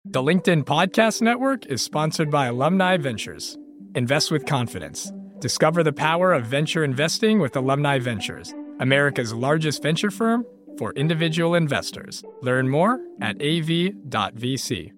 The LinkedIn Podcast Network is sponsored by Alumni Ventures. Invest with confidence. Discover the power of venture investing with Alumni Ventures, America's largest venture firm for individual investors. Learn more at av.vc.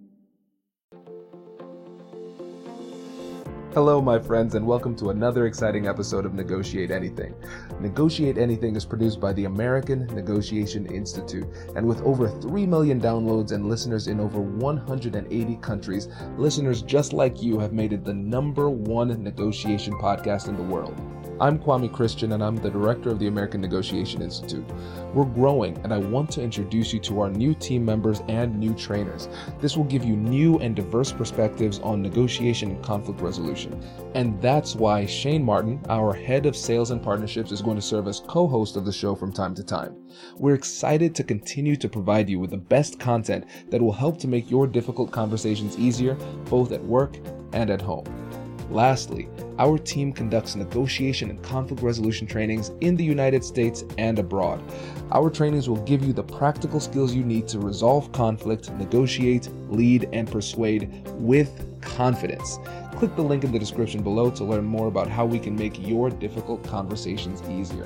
Hello, my friends, and welcome to another exciting episode of Negotiate Anything. Negotiate Anything is produced by the American Negotiation Institute, and with over 3 million downloads and listeners in over 180 countries, listeners just like you have made it the #1 negotiation podcast in the world. I'm Kwame Christian, and I'm the director of the American Negotiation Institute. We're growing, and I want to introduce you to our new team members and new trainers. This will give you new and diverse perspectives on negotiation and conflict resolution. And that's why Shane Martin, our head of sales and partnerships, is going to serve as co-host of the show from time to time. We're excited to continue to provide you with the best content that will help to make your difficult conversations easier, both at work and at home. Lastly, our team conducts negotiation and conflict resolution trainings in the United States and abroad. Our trainings will give you the practical skills you need to resolve conflict, negotiate, lead, and persuade with confidence. Click the link in the description below to learn more about how we can make your difficult conversations easier.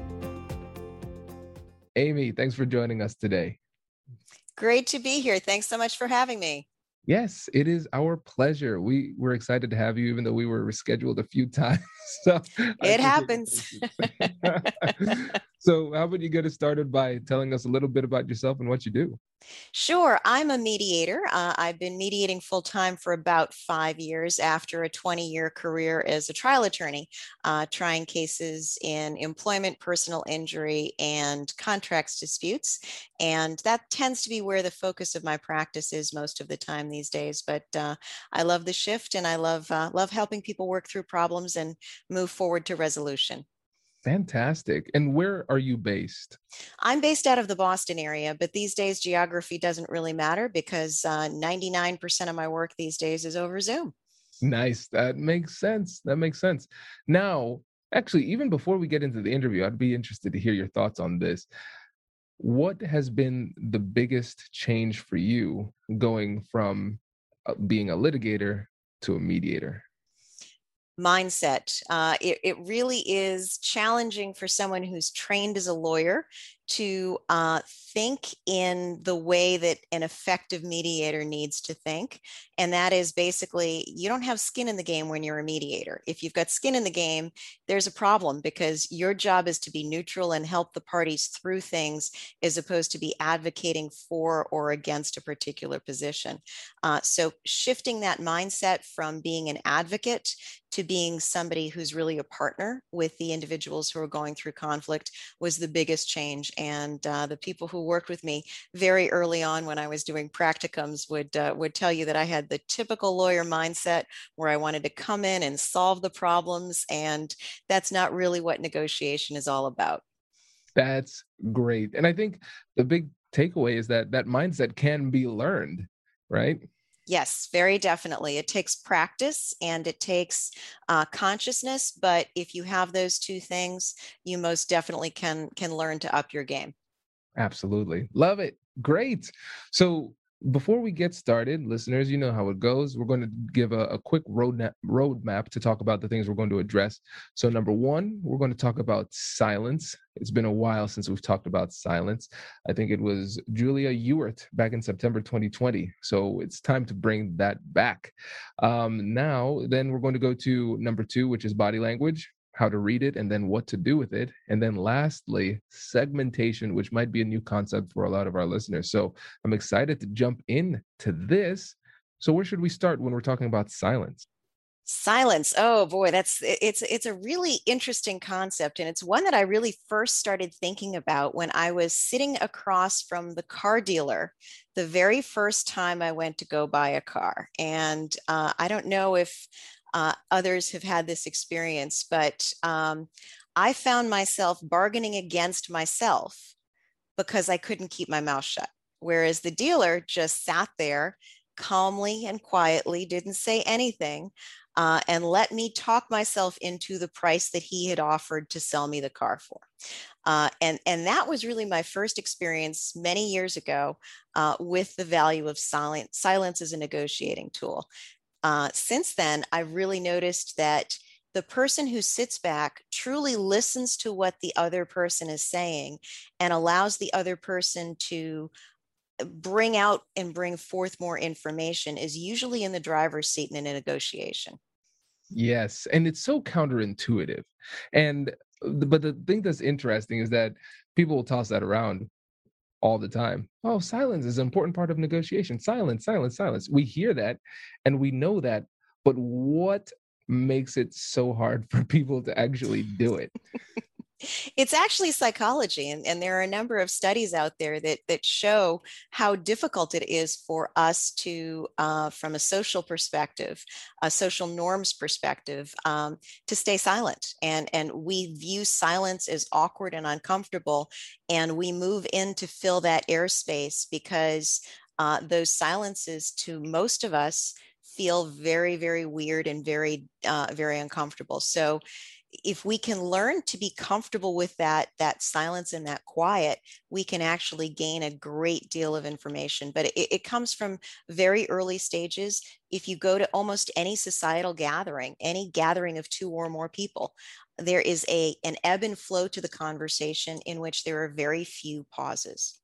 Amy, thanks for joining us today. Great to be here. Thanks so much for having me. Yes, it is our pleasure. We're excited to have you, even though we were rescheduled a few times. So it happens. So how about you get us started by telling us a little bit about yourself and what you do? Sure. I'm a mediator. I've been mediating full-time for about 5 years after a 20-year career as a trial attorney, trying cases in employment, personal injury, and contracts disputes. And that tends to be where the focus of my practice is most of the time these days. But I love the shift, and I love helping people work through problems and move forward to resolution. Fantastic. And where are you based? I'm based out of the Boston area, but these days geography doesn't really matter because 99% of my work these days is over Zoom. Nice. That makes sense. Now, actually, even before we get into the interview, I'd be interested to hear your thoughts on this. What has been the biggest change for you going from being a litigator to a mediator? Mindset. It really is challenging for someone who's trained as a lawyer to think in the way that an effective mediator needs to think. And that is basically, you don't have skin in the game when you're a mediator. If you've got skin in the game, there's a problem because your job is to be neutral and help the parties through things as opposed to be advocating for or against a particular position. So shifting that mindset from being an advocate to being somebody who's really a partner with the individuals who are going through conflict was the biggest change. And the people who worked with me very early on when I was doing practicums would tell you that I had the typical lawyer mindset where I wanted to come in and solve the problems. And that's not really what negotiation is all about. That's great. And I think the big takeaway is that that mindset can be learned, right? Yes, very definitely. It takes practice and it takes consciousness, but if you have those two things, you most definitely can learn to up your game. Absolutely. Love it. Great. So before we get started, listeners, you know how it goes. We're going to give a quick roadmap to talk about the things we're going to address. So number one, we're going to talk about silence. It's been a while since we've talked about silence. I think it was Julia Ewart back in September 2020. So it's time to bring that back. Now, then we're going to go to number two, which is body language, how to read it, and then what to do with it. And then lastly, segmentation, which might be a new concept for a lot of our listeners. So I'm excited to jump in to this. So where should we start when we're talking about silence? Silence. Oh boy, it's a really interesting concept. And it's one that I really first started thinking about when I was sitting across from the car dealer the very first time I went to go buy a car. And I don't know if others have had this experience, but I found myself bargaining against myself because I couldn't keep my mouth shut. Whereas the dealer just sat there calmly and quietly, didn't say anything. and let me talk myself into the price that he had offered to sell me the car for. And that was really my first experience many years ago with the value of silence as a negotiating tool. Since then, I've really noticed that the person who sits back truly listens to what the other person is saying and allows the other person to bring out and bring forth more information is usually in the driver's seat in a negotiation. Yes, and it's so counterintuitive. And but the thing that's interesting is that people will toss that around all the time. Oh, silence is an important part of negotiation. Silence, silence, silence. We hear that and we know that, but what makes it so hard for people to actually do it? It's actually psychology, and there are a number of studies out there that show how difficult it is for us to, from a social perspective, a social norms perspective, to stay silent. And we view silence as awkward and uncomfortable, and we move in to fill that airspace because those silences, to most of us, feel very, very weird and very uncomfortable. So if we can learn to be comfortable with that silence and that quiet, we can actually gain a great deal of information. But it comes from very early stages. If you go to almost any societal gathering, any gathering of two or more people, there is an ebb and flow to the conversation in which there are very few pauses.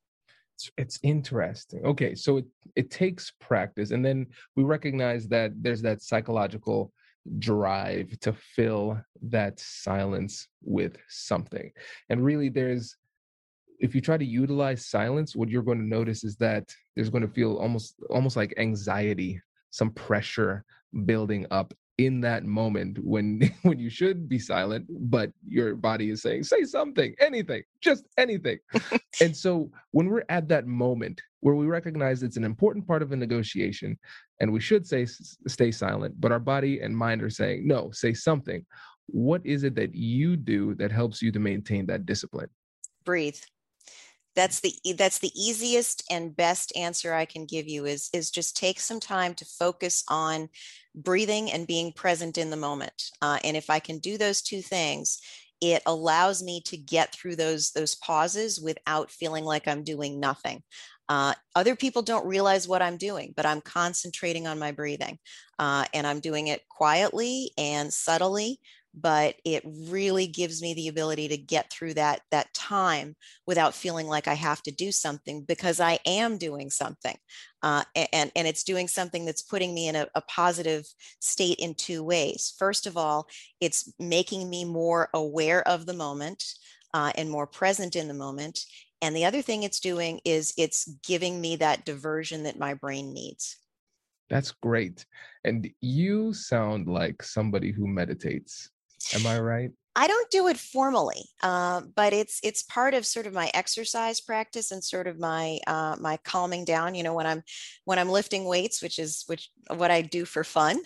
It's interesting. Okay, so it takes practice, and then we recognize that there's that psychological drive to fill that silence with something. And really, if you try to utilize silence, what you're going to notice is that there's going to feel almost like anxiety, some pressure building up in that moment when when you should be silent, but your body is saying, say something, anything, just anything. And so when we're at that moment where we recognize it's an important part of a negotiation and we should say stay silent, but our body and mind are saying, no, say something. What is it that you do that helps you to maintain that discipline? Breathe. That's the easiest and best answer I can give you is just take some time to focus on breathing and being present in the moment. And if I can do those two things, it allows me to get through those pauses without feeling like I'm doing nothing. Other people don't realize what I'm doing, but I'm concentrating on my breathing, and I'm doing it quietly and subtly. But it really gives me the ability to get through that time without feeling like I have to do something, because I am doing something, and it's doing something that's putting me in a positive state in two ways. First of all, it's making me more aware of the moment, and more present in the moment. And the other thing it's doing is it's giving me that diversion that my brain needs. That's great. And you sound like somebody who meditates. Am I right? I don't do it formally, but it's part of sort of my exercise practice and sort of my calming down. When I'm lifting weights, which what I do for fun.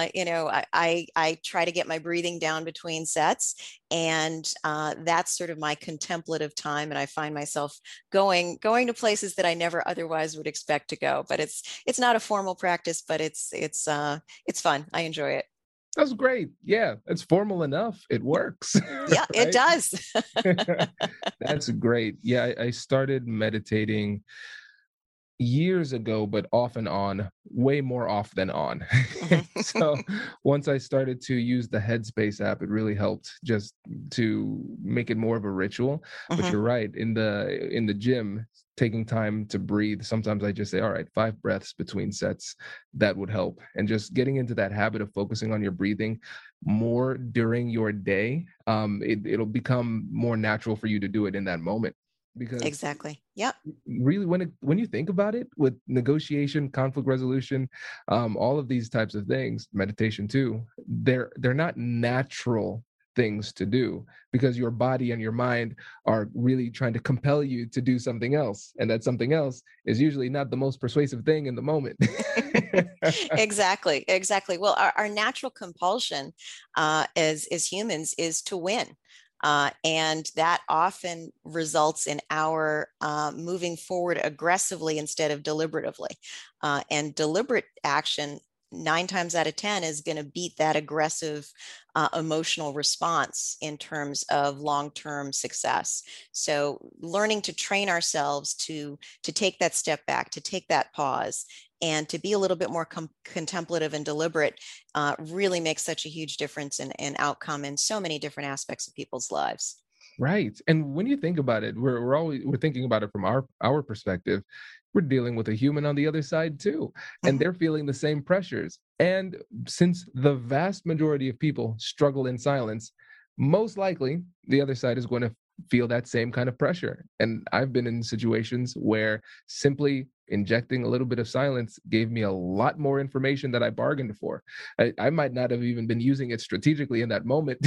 I try to get my breathing down between sets, and that's sort of my contemplative time. And I find myself going to places that I never otherwise would expect to go. But it's not a formal practice, but it's fun. I enjoy it. That's great. Yeah, it's formal enough. It works, Yeah, it right? does. That's great. Yeah, I started meditating years ago, but off and on, way more off than on. So once I started to use the Headspace app, it really helped just to make it more of a ritual. But Mhm. you're right, in the gym, taking time to breathe, sometimes I just say, all right, 5 breaths between sets, that would help. And just getting into that habit of focusing on your breathing more during your day, it'll become more natural for you to do it in that moment. Because Exactly. Yep. really, when you think about it, with negotiation, conflict resolution, all of these types of things, meditation too, they're not natural things to do, because your body and your mind are really trying to compel you to do something else, and that something else is usually not the most persuasive thing in the moment. Exactly. Exactly. Well, our natural compulsion, as humans, is to win. And that often results in our moving forward aggressively instead of deliberatively. And deliberate action 9 times out of 10 is going to beat that aggressive emotional response in terms of long-term success. So learning to train ourselves to take that step back, to take that pause, and to be a little bit more contemplative and deliberate really makes such a huge difference in outcome in so many different aspects of people's lives. Right. And when you think about it, we're thinking about it from our perspective. We're dealing with a human on the other side too, and they're feeling the same pressures. And since the vast majority of people struggle in silence, most likely the other side is going to feel that same kind of pressure. And I've been in situations where simply injecting a little bit of silence gave me a lot more information that I bargained for. I might not have even been using it strategically in that moment,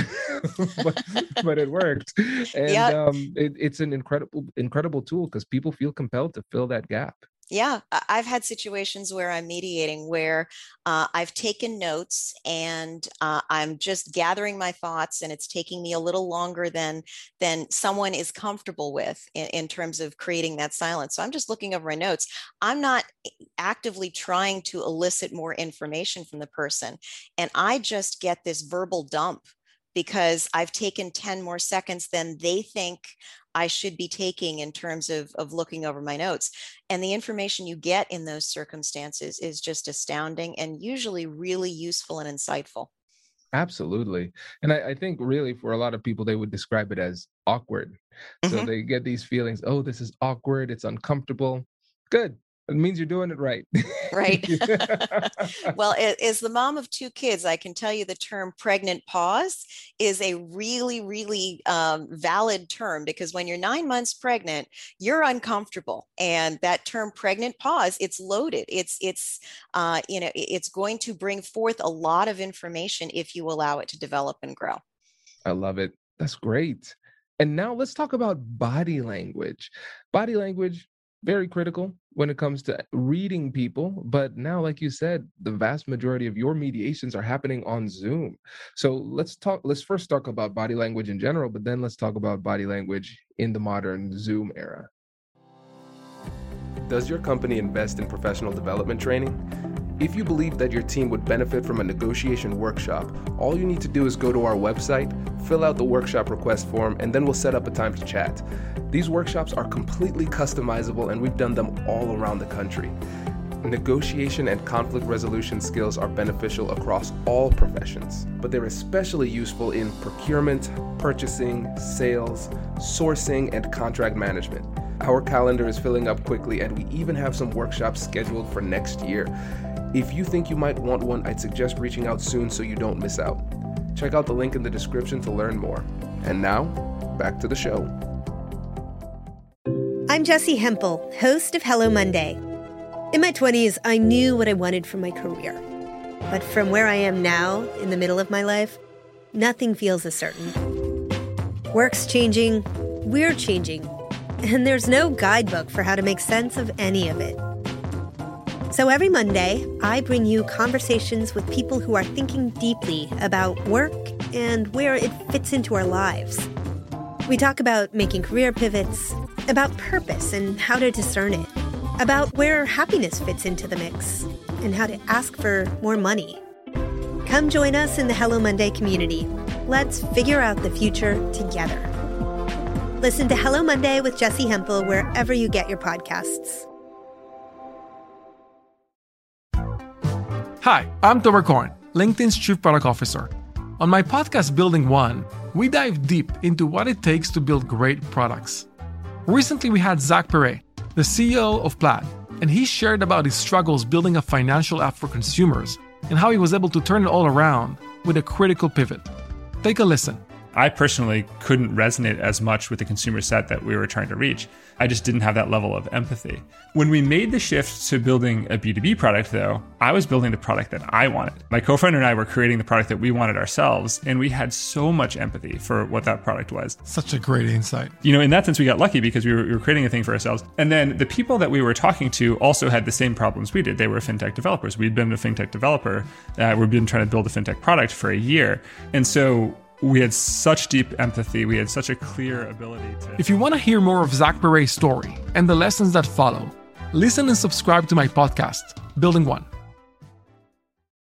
but it worked. And it's an incredible tool because people feel compelled to fill that gap. Yeah, I've had situations where I'm mediating where I've taken notes and I'm just gathering my thoughts, and it's taking me a little longer than someone is comfortable with in terms of creating that silence. So I'm just looking over my notes. I'm not actively trying to elicit more information from the person. And I just get this verbal dump because I've taken 10 more seconds than they think I should be taking in terms of looking over my notes. And the information you get in those circumstances is just astounding and usually really useful and insightful. Absolutely. And I think really for a lot of people, they would describe it as awkward. So they get these feelings, oh, this is awkward, it's uncomfortable. Good. It means you're doing it right. Right. Well, as the mom of 2 kids, I can tell you the term pregnant pause is a really, really valid term, because when you're 9 months pregnant, you're uncomfortable. And that term pregnant pause, it's loaded. It's going to bring forth a lot of information if you allow it to develop and grow. I love it. That's great. And now let's talk about body language. Body language, very critical when it comes to reading people. But now, like you said, the vast majority of your mediations are happening on Zoom. So let's first talk about body language in general, but then let's talk about body language in the modern Zoom era. Does your company invest in professional development training? If you believe that your team would benefit from a negotiation workshop, all you need to do is go to our website, fill out the workshop request form, and then we'll set up a time to chat. These workshops are completely customizable, and we've done them all around the country. Negotiation and conflict resolution skills are beneficial across all professions, but they're especially useful in procurement, purchasing, sales, sourcing, and contract management. Our calendar is filling up quickly, and we even have some workshops scheduled for next year. If you think you might want one, I'd suggest reaching out soon so you don't miss out. Check out the link in the description to learn more. And now, back to the show. I'm Jessie Hempel, host of Hello Monday. In my 20s, I knew what I wanted from my career. But from where I am now, in the middle of my life, nothing feels as certain. Work's changing, we're changing, and there's no guidebook for how to make sense of any of it. So every Monday, I bring you conversations with people who are thinking deeply about work and where it fits into our lives. We talk about making career pivots, about purpose and how to discern it, about where happiness fits into the mix, and how to ask for more money. Come join us in the Hello Monday community. Let's figure out the future together. Listen to Hello Monday with Jessie Hempel wherever you get your podcasts. Hi, I'm Tomer Cohen, LinkedIn's Chief Product Officer. On my podcast, Building One, we dive deep into what it takes to build great products. Recently, we had Zach Perret, the CEO of Plaid, and he shared about his struggles building a financial app for consumers and how he was able to turn it all around with a critical pivot. Take a listen. I personally couldn't resonate as much with the consumer set that we were trying to reach. I just didn't have that level of empathy. When we made the shift to building a B2B product, though, I was building the product that I wanted. My co-founder and I were creating the product that we wanted ourselves, and we had so much empathy for what that product was. Such a great insight. You know, in that sense, we got lucky because we were creating a thing for ourselves. And then the people that we were talking to also had the same problems we did. They were fintech developers. We'd been a fintech developer. We'd been trying to build a fintech product for a year. And so we had such deep empathy. We had such a clear ability to... If you want to hear more of Zach Perret's story and the lessons that follow, listen and subscribe to my podcast, Building One.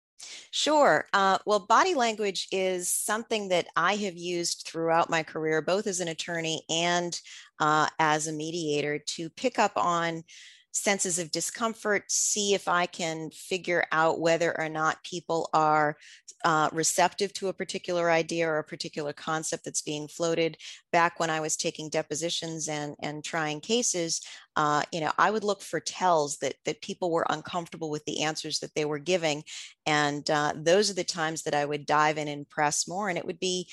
Sure. Well, body language is something that I have used throughout my career, both as an attorney and as a mediator, to pick up on senses of discomfort, see if I can figure out whether or not people are receptive to a particular idea or a particular concept that's being floated. Back when I was taking depositions and trying cases, I would look for tells that people were uncomfortable with the answers that they were giving. And those are the times that I would dive in and press more. And it would be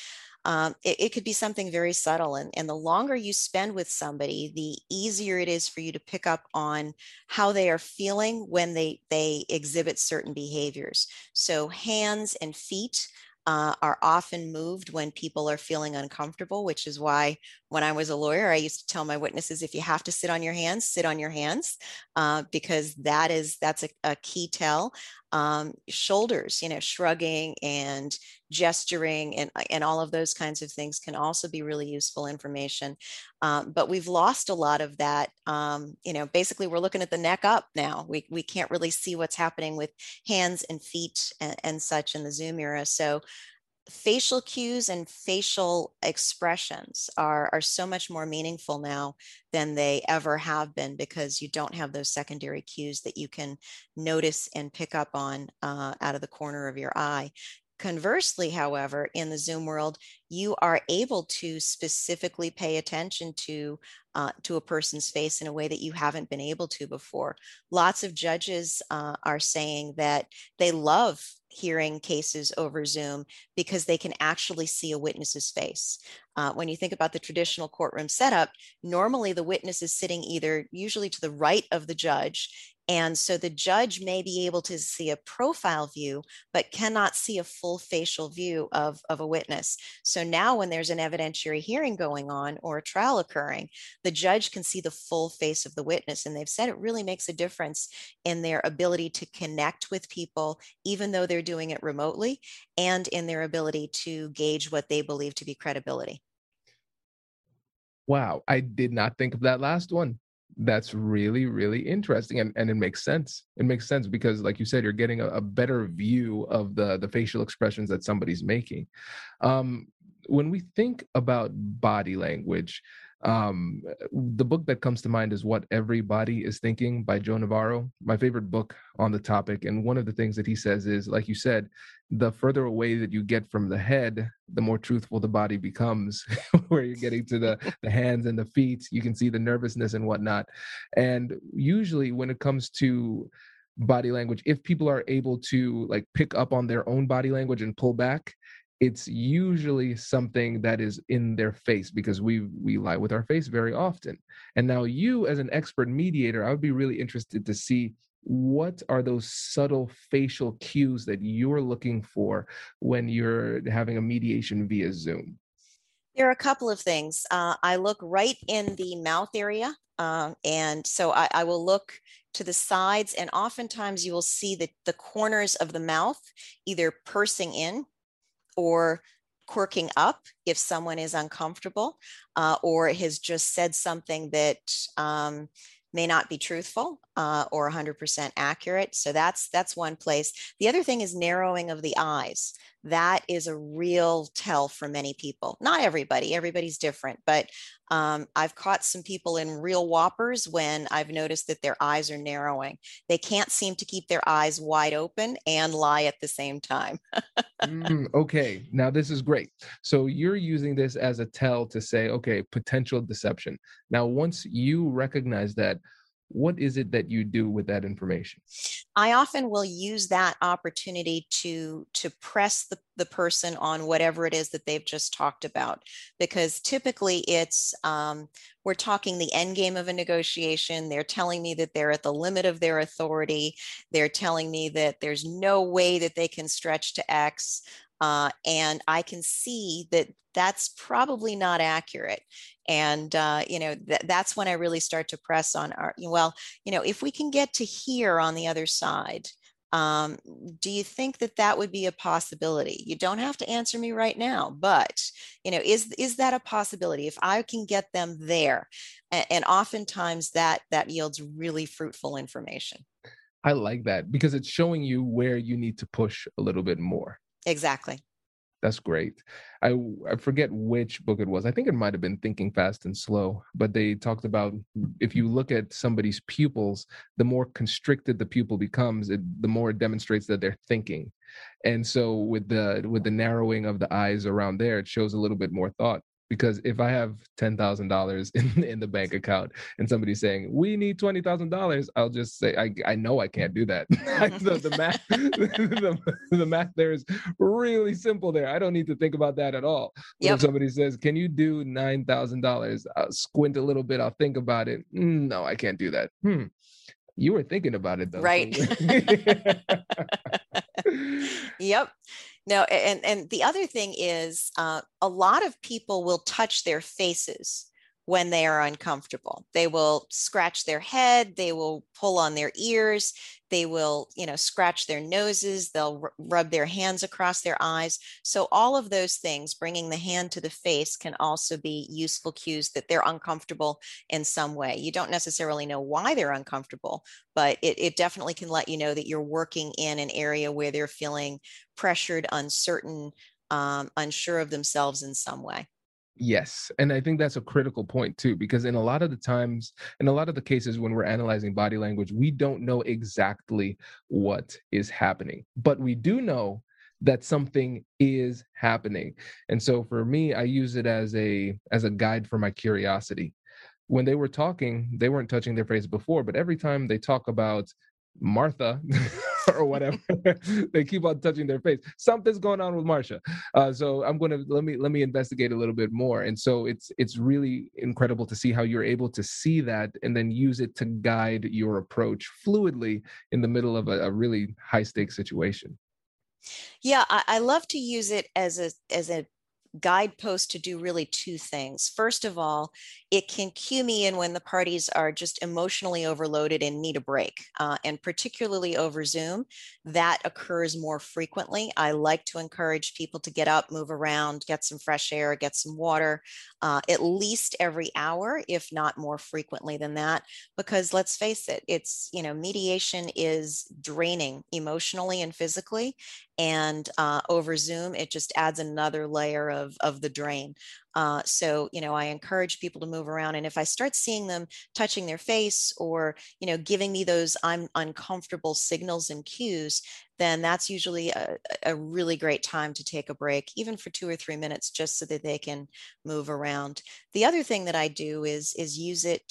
it could be something very subtle. And the longer you spend with somebody, the easier it is for you to pick up on how they are feeling when they exhibit certain behaviors. So hands and feet are often moved when people are feeling uncomfortable, which is why when I was a lawyer, I used to tell my witnesses, if you have to sit on your hands, sit on your hands, because that's a key tell. Shoulders, shrugging and gesturing and all of those kinds of things can also be really useful information. But we've lost a lot of that. Basically we're looking at the neck up now. We can't really see what's happening with hands and feet and such in the Zoom era. So facial cues and facial expressions are so much more meaningful now than they ever have been, because you don't have those secondary cues that you can notice and pick up on out of the corner of your eye. Conversely, however, in the Zoom world, you are able to specifically pay attention to a person's face in a way that you haven't been able to before. Lots of judges are saying that they love hearing cases over Zoom because they can actually see a witness's face. When you think about the traditional courtroom setup, normally the witness is sitting usually to the right of the judge. And so the judge may be able to see a profile view, but cannot see a full facial view of a witness. So now when there's an evidentiary hearing going on or a trial occurring, the judge can see the full face of the witness. And they've said it really makes a difference in their ability to connect with people, even though they're doing it remotely, and in their ability to gauge what they believe to be credibility. Wow, I did not think of that last one. That's really, really interesting. And it makes sense. It makes sense because, like you said, you're getting a better view of the facial expressions that somebody's making. When we think about body language, the book that comes to mind is What Everybody is Thinking by Joe Navarro, my favorite book on the topic. And one of the things that he says is, like you said, the further away that you get from the head, the more truthful the body becomes. Where you're getting to the hands and the feet, you can see the nervousness and whatnot. And usually when it comes to body language, if people are able to like pick up on their own body language and pull back, it's usually something that is in their face, because we lie with our face very often. And now you, as an expert mediator, I would be really interested to see what are those subtle facial cues that you're looking for when you're having a mediation via Zoom. There are a couple of things. I look right in the mouth area. And so I will look to the sides, and oftentimes you will see the corners of the mouth either pursing in or quirking up if someone is uncomfortable or has just said something that may not be truthful or 100% accurate. So that's one place. The other thing is narrowing of the eyes. That is a real tell for many people. Not everybody, everybody's different, but I've caught some people in real whoppers when I've noticed that their eyes are narrowing. They can't seem to keep their eyes wide open and lie at the same time. Okay, now this is great. So you're using this as a tell to say, okay, potential deception. Now, once you recognize that, what is it that you do with that information? I often will use that opportunity to press the person on whatever it is that they've just talked about, because typically it's we're talking the end game of a negotiation. They're telling me that they're at the limit of their authority. They're telling me that there's no way that they can stretch to X. And I can see that that's probably not accurate. And, that's when I really start to press on if we can get to here on the other side, do you think that would be a possibility? You don't have to answer me right now, but, is that a possibility if I can get them there? And oftentimes that yields really fruitful information. I like that because it's showing you where you need to push a little bit more. Exactly. That's great. I forget which book it was. I think it might have been Thinking Fast and Slow, but they talked about if you look at somebody's pupils, the more constricted the pupil becomes, the more it demonstrates that they're thinking. And so with the narrowing of the eyes around there, it shows a little bit more thought. Because if I have $10,000 in the bank account and somebody's saying we need $20,000, I'll just say I know I can't do that. The math the math there is really simple there. I don't need to think about that at all. But if Yep. somebody says, "Can you do $9,000?" I'll squint a little bit. I'll think about it. No, I can't do that. You were thinking about it though. Right. Yep. No, and the other thing is a lot of people will touch their faces when they are uncomfortable. They will scratch their head, they will pull on their ears, they will, scratch their noses, they'll rub their hands across their eyes. So all of those things, bringing the hand to the face, can also be useful cues that they're uncomfortable in some way. You don't necessarily know why they're uncomfortable, but it definitely can let you know that you're working in an area where they're feeling pressured, uncertain, unsure of themselves in some way. Yes. And I think that's a critical point too, because in a lot of the times, in a lot of the cases when we're analyzing body language, we don't know exactly what is happening, but we do know that something is happening. And so for me, I use it as a guide for my curiosity. When they were talking, they weren't touching their face before, but every time they talk about Martha or whatever, they keep on touching their face. Something's going on with Marsha. So I'm going to let me investigate a little bit more. And so it's really incredible to see how you're able to see that and then use it to guide your approach fluidly in the middle of a really high stakes situation. Yeah, I love to use it as a guidepost to do really two things. First of all, it can cue me in when the parties are just emotionally overloaded and need a break. And particularly over Zoom, that occurs more frequently. I like to encourage people to get up, move around, get some fresh air, get some water, at least every hour, if not more frequently than that. Because let's face it, mediation is draining emotionally and physically. And over Zoom, it just adds another layer of the drain. So, I encourage people to move around. And if I start seeing them touching their face or, giving me those I'm uncomfortable signals and cues, then that's usually a really great time to take a break, even for 2 or 3 minutes, just so that they can move around. The other thing that I do is use it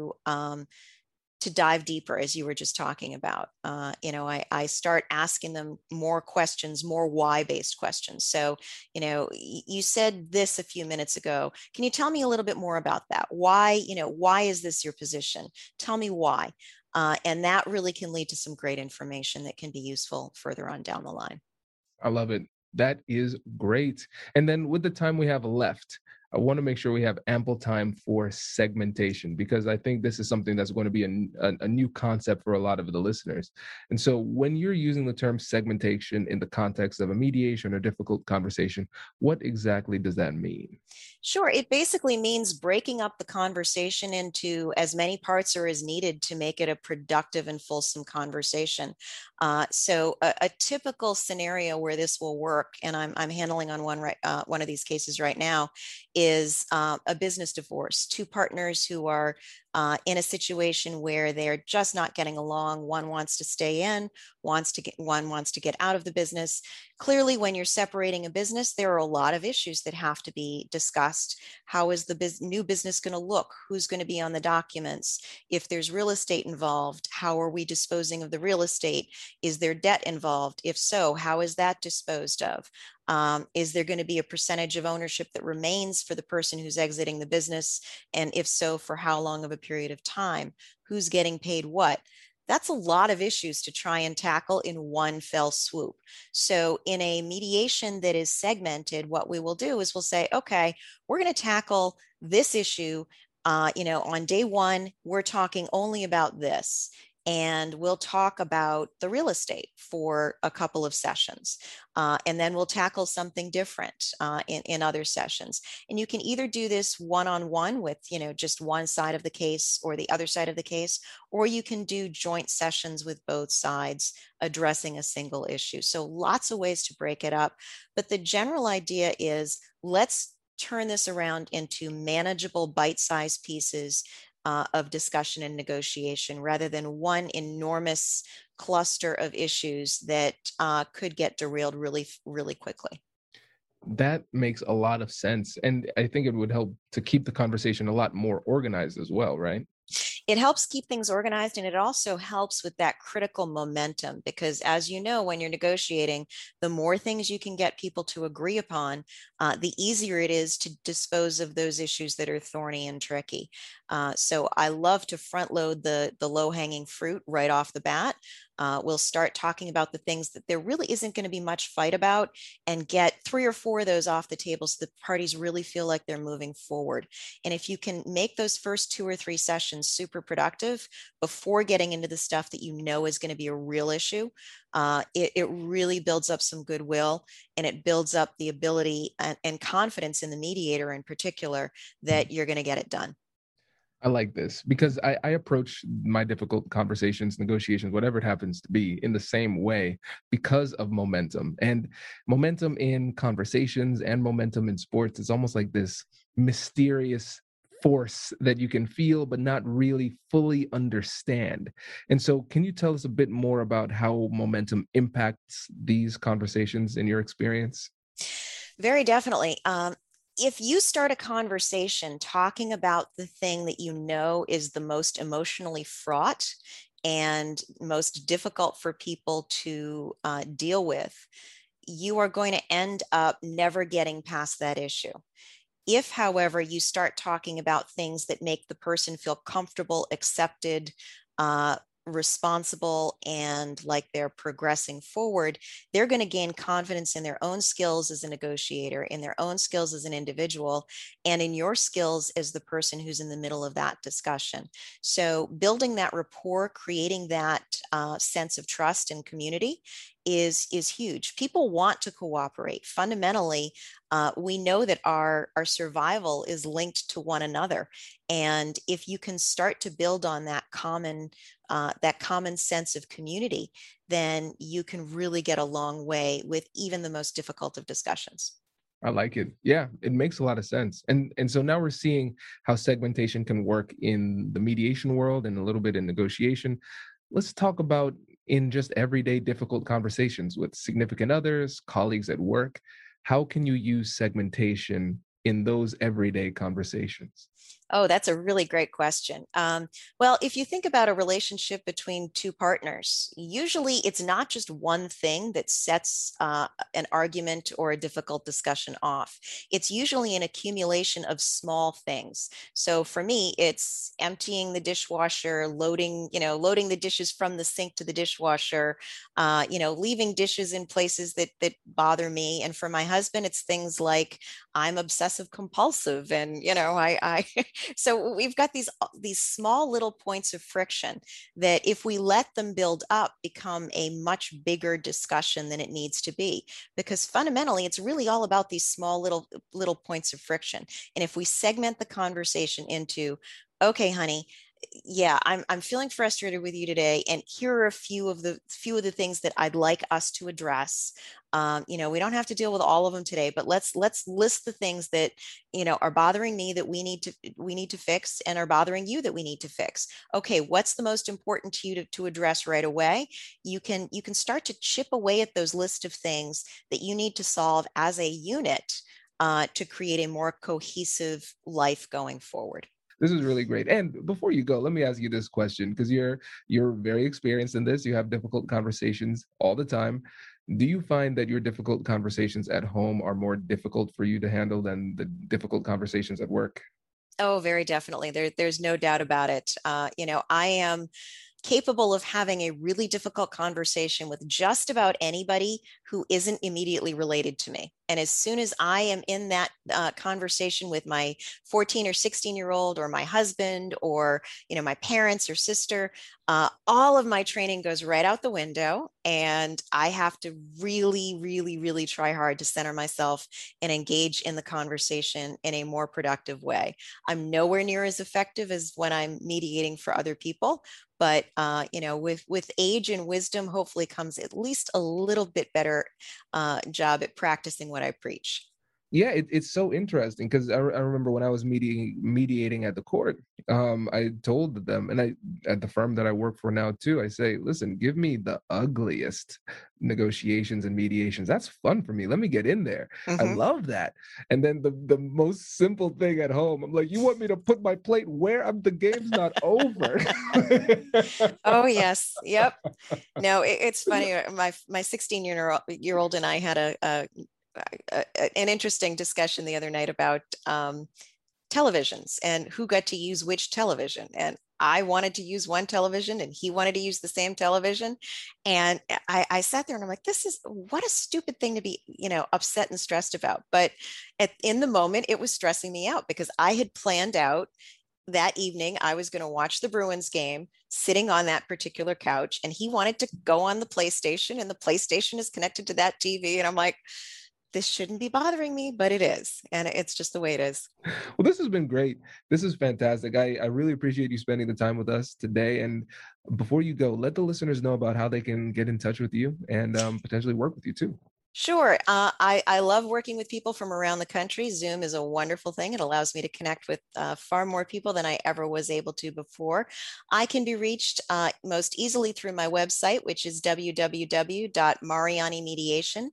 to dive deeper, as you were just talking about. I start asking them more questions, more why-based questions. So, you said this a few minutes ago. Can you tell me a little bit more about that? Why is this your position? Tell me why. And that really can lead to some great information that can be useful further on down the line. I love it. That is great. And then with the time we have left, I want to make sure we have ample time for segmentation because I think this is something that's going to be a new concept for a lot of the listeners. And so when you're using the term segmentation in the context of a mediation or difficult conversation, what exactly does that mean? Sure. It basically means breaking up the conversation into as many parts or as needed to make it a productive and fulsome conversation. So a typical scenario where this will work, and I'm handling on one of these cases right now, is a business divorce. Two partners who are in a situation where they're just not getting along. One wants to stay in, one wants to get out of the business. Clearly, when you're separating a business, there are a lot of issues that have to be discussed. How is the new business going to look? Who's going to be on the documents? If there's real estate involved, how are we disposing of the real estate? Is there debt involved? If so, how is that disposed of? Is there going to be a percentage of ownership that remains for the person who's exiting the business? And if so, for how long of a period of time? Who's getting paid what? That's a lot of issues to try and tackle in one fell swoop. So in a mediation that is segmented, what we will do is we'll say, okay, we're going to tackle this issue. On day one, we're talking only about this. and we'll talk about the real estate for a couple of sessions. And then we'll tackle something different in other sessions. And you can either do this one-on-one with, just one side of the case or the other side of the case, or you can do joint sessions with both sides addressing a single issue. So lots of ways to break it up. But the general idea is, let's turn this around into manageable bite-sized pieces of discussion and negotiation, rather than one enormous cluster of issues that could get derailed really, really quickly. That makes a lot of sense. And I think it would help to keep the conversation a lot more organized as well, right? It helps keep things organized, and it also helps with that critical momentum, because as you know, when you're negotiating, the more things you can get people to agree upon, the easier it is to dispose of those issues that are thorny and tricky. So I love to front load the low-hanging fruit right off the bat. We'll start talking about the things that there really isn't going to be much fight about, and get 3 or 4 of those off the table so the parties really feel like they're moving forward. And if you can make those first 2 or 3 sessions super productive before getting into the stuff that is going to be a real issue, it really builds up some goodwill, and it builds up the ability and confidence in the mediator in particular that you're going to get it done. I like this because I approach my difficult conversations, negotiations, whatever it happens to be, in the same way because of momentum. And momentum in conversations and momentum in sports is almost like this mysterious force that you can feel but not really fully understand. And so can you tell us a bit more about how momentum impacts these conversations in your experience? Very definitely. If you start a conversation talking about the thing that is the most emotionally fraught and most difficult for people to deal with, you are going to end up never getting past that issue. If, however, you start talking about things that make the person feel comfortable, accepted, responsible, and like they're progressing forward, they're going to gain confidence in their own skills as a negotiator, in their own skills as an individual, and in your skills as the person who's in the middle of that discussion. So building that rapport, creating that sense of trust and community is huge. People want to cooperate. Fundamentally, we know that our survival is linked to one another. And if you can start to build on that common sense of community, then you can really get a long way with even the most difficult of discussions. I like it. Yeah, it makes a lot of sense. And so now we're seeing how segmentation can work in the mediation world and a little bit in negotiation. Let's talk about in just everyday difficult conversations with significant others, colleagues at work. How can you use segmentation in those everyday conversations? Oh, that's a really great question. Well, if you think about a relationship between 2 partners, usually it's not just one thing that sets an argument or a difficult discussion off. It's usually an accumulation of small things. So for me, it's emptying the dishwasher, loading the dishes from the sink to the dishwasher, leaving dishes in places that bother me. And for my husband, it's things like I'm obsessive compulsive, and I so we've got these small little points of friction that, if we let them build up, become a much bigger discussion than it needs to be, because fundamentally it's really all about these small little points of friction. And if we segment the conversation into, okay, honey, yeah, I'm feeling frustrated with you today, and here are a few of the things that I'd like us to address. We don't have to deal with all of them today, but let's list the things that are bothering me that we need to fix, and are bothering you that we need to fix. Okay, what's the most important to you to address right away? You can start to chip away at those list of things that you need to solve as a unit to create a more cohesive life going forward. This is really great. And before you go, let me ask you this question, because you're very experienced in this. You have difficult conversations all the time. Do you find that your difficult conversations at home are more difficult for you to handle than the difficult conversations at work? Oh, very definitely. There's no doubt about it. I am capable of having a really difficult conversation with just about anybody who isn't immediately related to me. And as soon as I am in that conversation with my 14 or 16-year-old, or my husband, or my parents or sister, all of my training goes right out the window, and I have to really, really, really try hard to center myself and engage in the conversation in a more productive way. I'm nowhere near as effective as when I'm mediating for other people, but with age and wisdom, hopefully comes at least a little bit better job at practicing what I preach. Yeah, it's so interesting because I remember when I was mediating at the court, I told them, and at the firm that I work for now too, I say, listen, give me the ugliest negotiations and mediations. That's fun for me. Let me get in there. I love that. And then the most simple thing at home, I'm like, you want me to put my plate where? The game's not over. Oh, yes. Yep. No, it's funny. My 16-year-old and I had an interesting discussion the other night about televisions and who got to use which television. And I wanted to use one television and he wanted to use the same television. And I sat there and I'm like, what a stupid thing to be, upset and stressed about. But in the moment, it was stressing me out because I had planned out that evening I was going to watch the Bruins game sitting on that particular couch, and he wanted to go on the PlayStation, and the PlayStation is connected to that TV. And I'm like, this shouldn't be bothering me, but it is. And it's just the way it is. Well, this has been great. This is fantastic. I really appreciate you spending the time with us today. And before you go, let the listeners know about how they can get in touch with you and potentially work with you too. Sure. I love working with people from around the country. Zoom is a wonderful thing. It allows me to connect with far more people than I ever was able to before. I can be reached most easily through my website, which is www.marianimediation,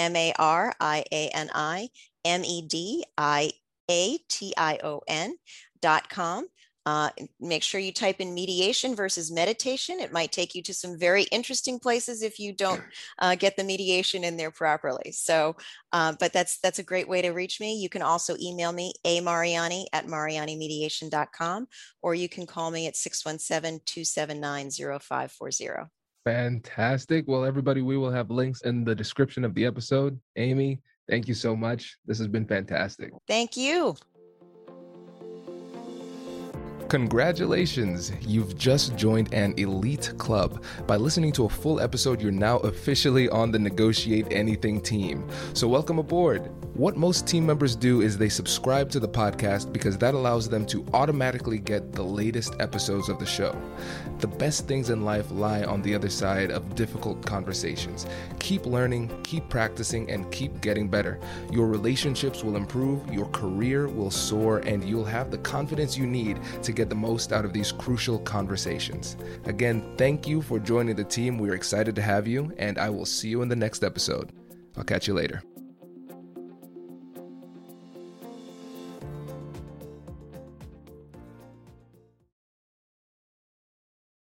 MarianiMediation.com. Make sure you type in mediation versus meditation. It might take you to some very interesting places if you don't get the mediation in there properly. So, but that's a great way to reach me. You can also email me, amariani@marianimediation.com, or you can call me at 617-279-0540. Fantastic. Well, everybody, we will have links in the description of the episode. Amy, thank you so much. This has been fantastic. Thank you. Congratulations! You've just joined an elite club. By listening to a full episode, you're now officially on the Negotiate Anything team. So welcome aboard. What most team members do is they subscribe to the podcast because that allows them to automatically get the latest episodes of the show. The best things in life lie on the other side of difficult conversations. Keep learning, keep practicing, and keep getting better. Your relationships will improve, your career will soar, and you'll have the confidence you need to get the most out of these crucial conversations. Again, thank you for joining the team. We're excited to have you, and I will see you in the next episode. I'll catch you later.